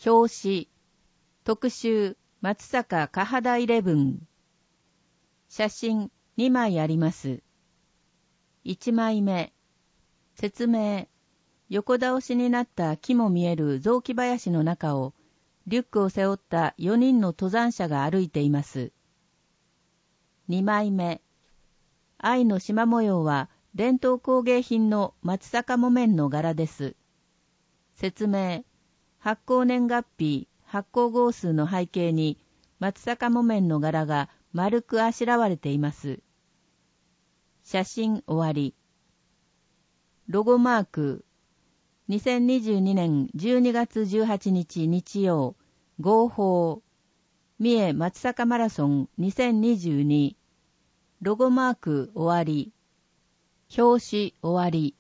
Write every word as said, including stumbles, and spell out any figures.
表紙、特集、松坂カハダイレブン。写真にまいあります。いちまいめ。説明。横倒しになった木も見える雑木林の中を、リュックを背負ったよにんの登山者が歩いています。にまいめ。愛の縞模様は伝統工芸品の松阪木綿の柄です。説明。発行年月日、発行号数の背景に松阪木綿の柄が丸くあしらわれています。写真終わり。ロゴマーク。にせんにじゅうにねんじゅうにがつじゅうはちにち日曜、号砲。三重松阪マラソンにせんにじゅうに。ロゴマーク終わり。表紙終わり。